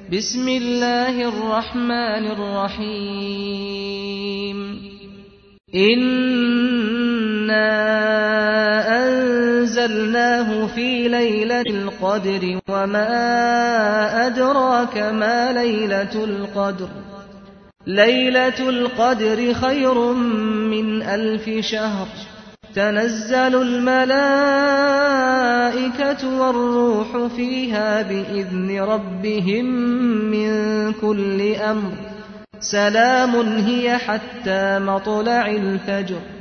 بسم الله الرحمن الرحيم إنا أنزلناه في ليلة القدر وما أدراك ما ليلة القدر ليلة القدر خير من 1000 شهر تنزل الملائكة والروح فيها بإذن ربهم من كل أمر سلام هي حتى مطلع الفجر